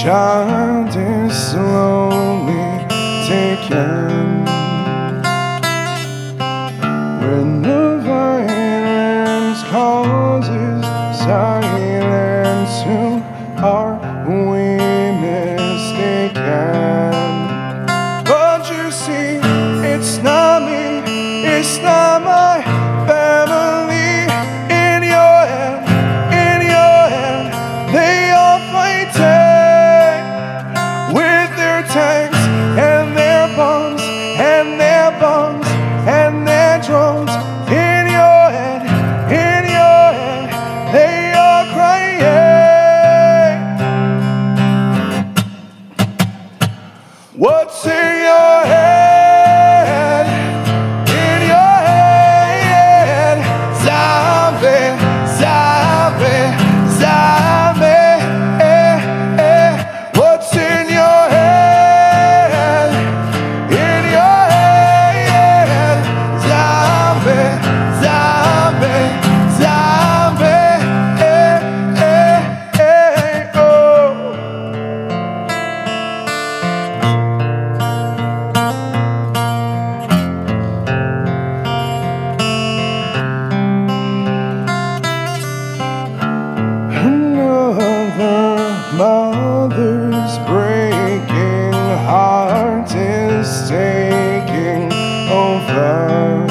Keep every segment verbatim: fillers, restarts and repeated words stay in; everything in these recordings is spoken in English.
child is slowly taken. When the violence causes silence, who are we mistaken? But you see, it's not me, it's not my family. In your head, in your head, they are fighting with their tanks and their bombs and their bombs and their drones. In your head, in your head, they are crying. What's in your head? In your head, zombie, zombie, zombie. Eh, eh. What's in your head? In your head, zombie, zombie, zombie. Eh, eh, eh, oh. Another mother's breaking heart is taking over.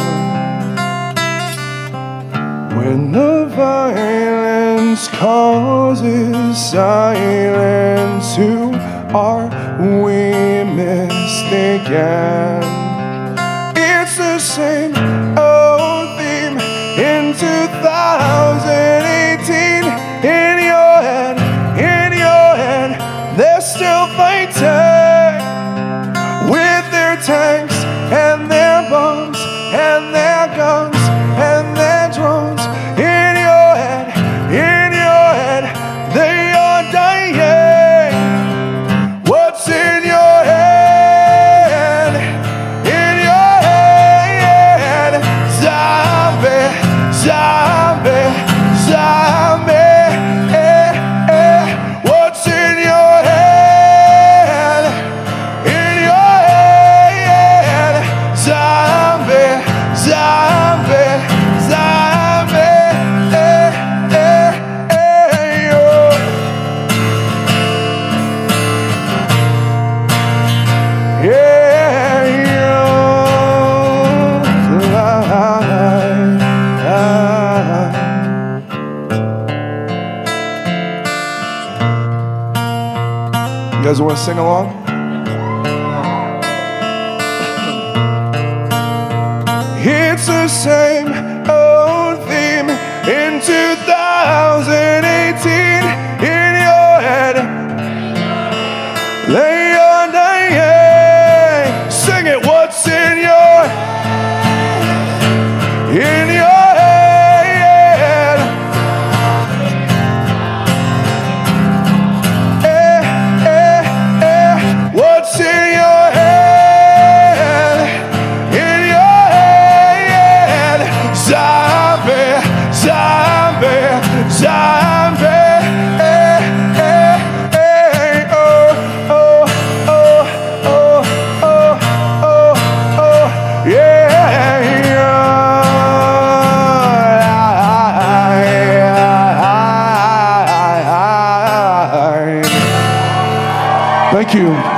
When the violence causes silence, who are we mistaken? It's the same old theme in two thousand eighteen. In your head, in your head, they're still fighting with their tanks and their bombs and their guns and their drones. In your head, in your head, they are dying. What's in your head? In your head, zombie, zombie, zombie. Eh, eh. What's in your head? In your head, zombie, zombie, zombie. Eh, eh, eh, oh. Yeah, you're lying. You guys want to sing along? It's the same old theme in two thousand eighteen. In your head, they are dying. Sing it. What's in your in your head? Eh, eh, eh. What's in your head? In your head, zombie, zombie, zombie. Eh, eh, eh. Oh, oh, oh, oh, oh, oh, oh. Yeah, yeah. Thank you.